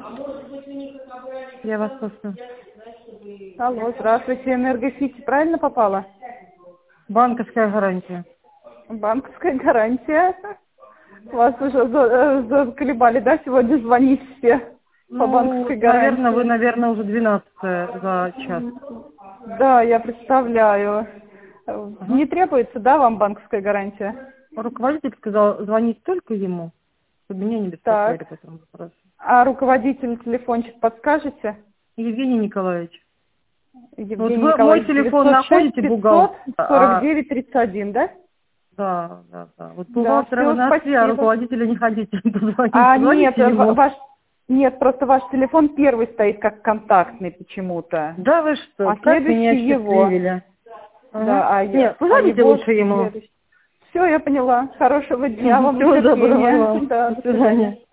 Я вас слушаю. Алло, здравствуйте, Энергосити правильно попала? Банковская гарантия. Банковская гарантия. Вас уже заколебали, да, сегодня звонить все по банковской гарантии? Наверное, вы, уже 12-е за час. Да, я представляю. Не требуется, да, вам банковская гарантия? Руководитель сказал звонить только ему, чтобы меня не беспокоили по этому вопросу. А руководитель телефончик подскажете? Евгений Николаевич. Евгений Вот вы мой Николаевич, телефон 906 находите, 500 бухгалтер? 49 31, да? Да. Вот Да, бухгалтера вы все, нашли, а спасибо. руководителя не хотите позвонить. Нет, Звоните ему. нет, просто ваш телефон первый стоит как контактный почему-то. Да вы что, А как меня следующий его. счастливили. Да, Нет, позвоните лучше ему. Все, я поняла. Хорошего дня вам. Всего доброго терпения. вам. Да, До свидания.